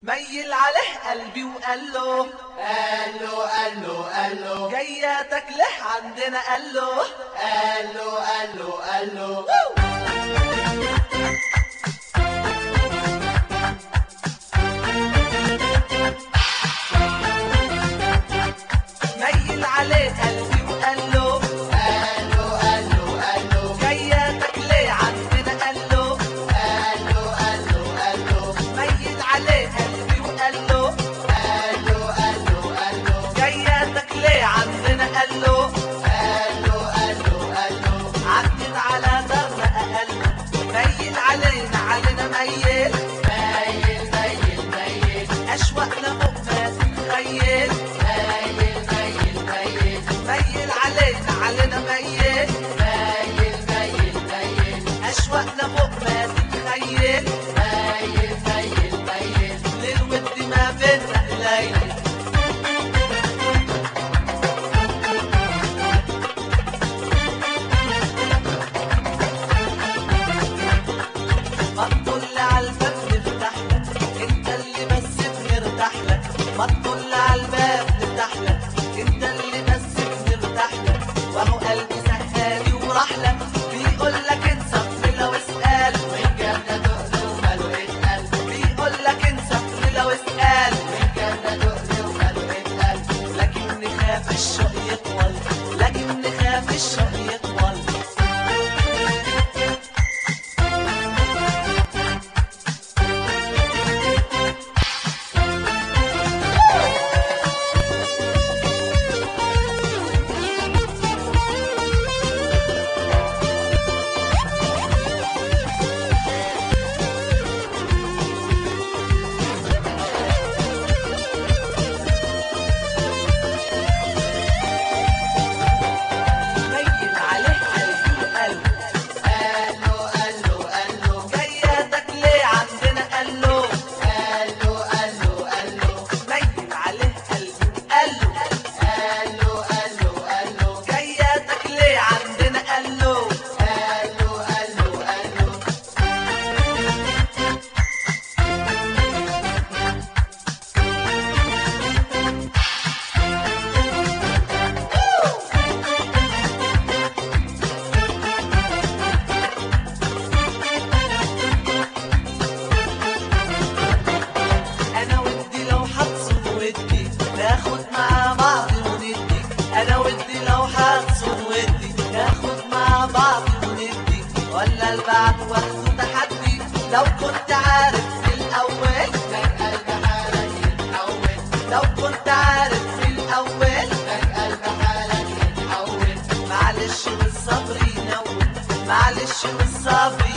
ميل عليه قلبي وقال له جياتك له عندنا قال له ميل عليه قلبي وقال له جياتك ليه عندنا قال له ميل عليه قلبي وقال له جياتك ليه عندنا قال له عدت على درة أقل ميل علينا ميل أشواقنا فوق ما تتخيل ميل علينا ميل أشواقنا فوق ما تتخيل للود ما بينا قليل ما تطل عالباب نفتح لك انت اللي بس بنرتاح لك ما تطل عالباب نفتح لك انت اللي بس بنرتاح لك وهو قلبي سهالي وراح لك بيقول لك انسى لو اسال وإن كان تؤذي وماله اتقل بيقول لك انسى لو اسال وإن كان تؤذي وماله اتقل لكن نخاف الشوق يطول لكن نخاف الشوق يطول ميل عليه قلبي وقلبي جياتك ليه عندنا قال له ميل عليه قلبي وقلبي جياتك ليه عندنا قال له انا ودي لو هتصوم ودي ناخد مع بعض وندي انا ودي لو هتصوم ودي ناخد مع بعض وندي ولا البعد واخده تحدي لو كنت عارف في الاول لك قلب حالك يتحول لو كنت عارف في الاول لك قلب حالك يتحول معلش والصبر ينول معلش والصبر